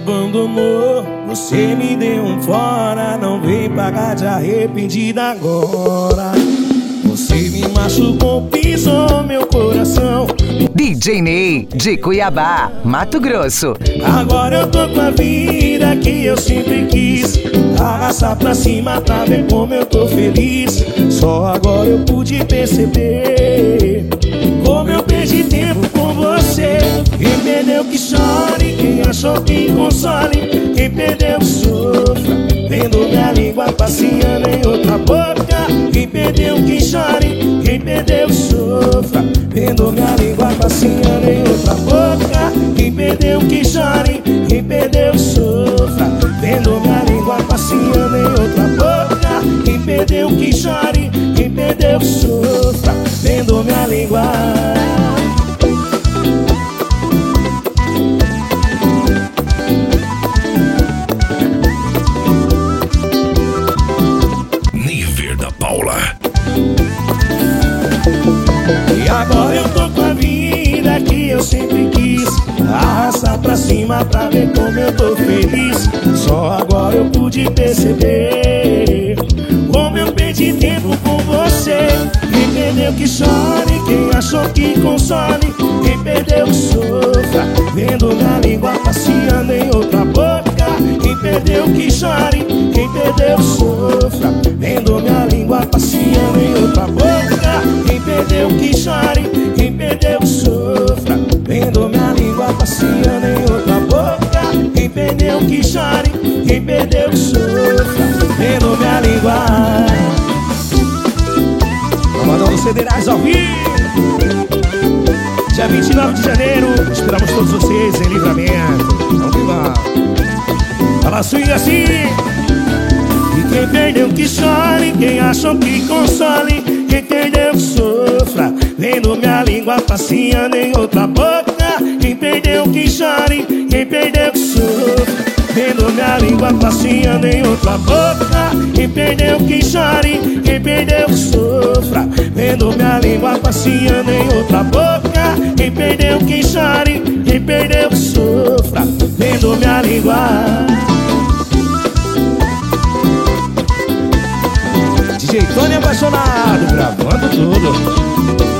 abandonou, você me deu um fora. Não vem pagar de arrependida agora. Você me machucou, pisou meu coração. DJ Ney, de Cuiabá, Mato Grosso. Agora eu tô com a vida que eu sempre quis, arrastar pra cima pra ver como eu tô feliz. Só agora eu pude perceber como eu perdi tempo com você. Quem perdeu que chore, quem achou que console. Quem perdeu que sofra, vendo minha língua passeando em outra boca. Quem perdeu que chore, quem perdeu que sofra, vendo minha língua passeando em outra boca. Quem perdeu que chore, quem perdeu que sofra, vendo minha língua passeando em outra boca. Quem perdeu que chore, quem perdeu que sofra, vendo minha língua. E agora eu tô com a vida que eu sempre quis, arrastar pra cima pra ver como eu tô feliz. Só agora eu pude perceber como eu perdi tempo com você. Quem perdeu que chore, quem achou que console. Quem perdeu que sofra, vendo minha língua passeando em outra boca. Quem perdeu que chore, quem perdeu que sofra, vendo minha língua passeando em outra boca. Quem perdeu que chore, quem perdeu que sofra, vendo minha língua passeando em outra boca. Quem perdeu que chore, quem perdeu que sofra, vendo minha língua. Mandando CDs ao vivo. Dia 29 de janeiro, esperamos todos vocês em Livramento. Vamos que vamos. Fala swing assim. E quem perdeu que chore, quem achou que console. Quem perdeu que sofra, vendo minha língua passeando em outra boca. Quem perdeu que chore, quem perdeu que sofra, vendo minha língua passeando em outra boca. Quem perdeu que chore, quem perdeu que sofra, vendo minha língua passeando em outra boca. Quem perdeu que chore, quem perdeu que sofra, vendo minha língua. DJ Tony apaixonado, gravando tudo.